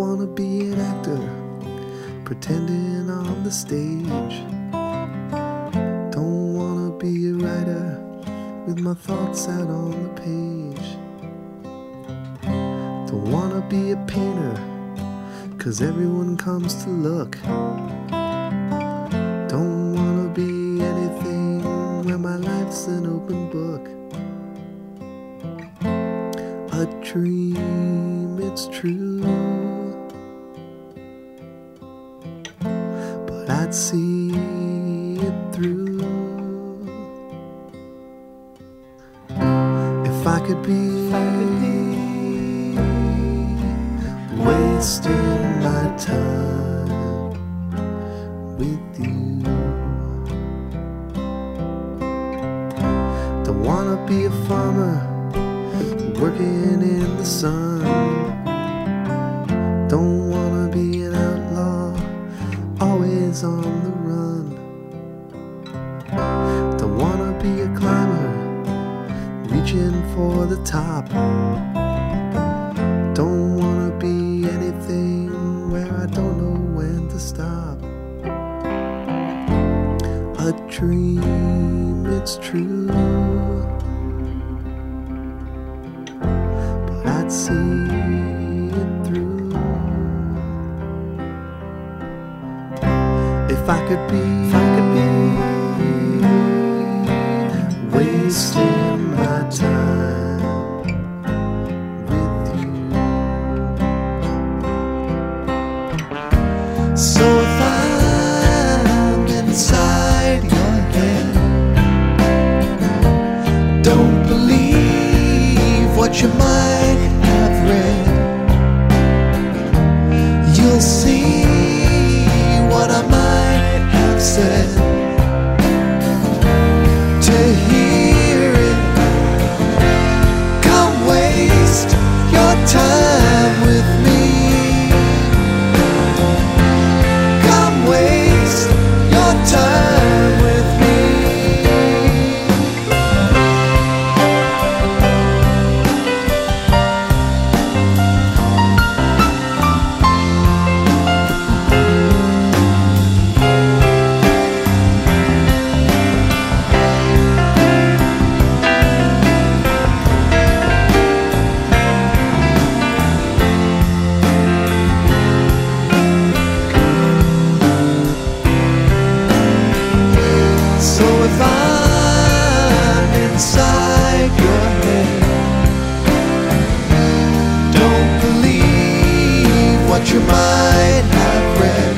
wanna be an actor, pretending on the stage. Don't wanna be a writer, with my thoughts out on the page. Don't wanna be a painter, 'cause everyone comes to look. Don't wanna be anything where my life's an open book. A dream, it's true, but I'd see it through if I could be wasting my time with you. Don't wanna be a farmer working in the sun. Don't wanna be an outlaw, always on the run. Don't wanna be a climber, reaching for the top. Don't wanna be anything where I don't know when to stop. A dream, it's true, but I'd see it through if I could be wasting my time with you. So if I'm inside your head, don't believe what you might have read. You'll see what I might have said. To hear it, come waste your time with me. Come waste your time with me. So if I'm inside your head, don't believe what you might have read.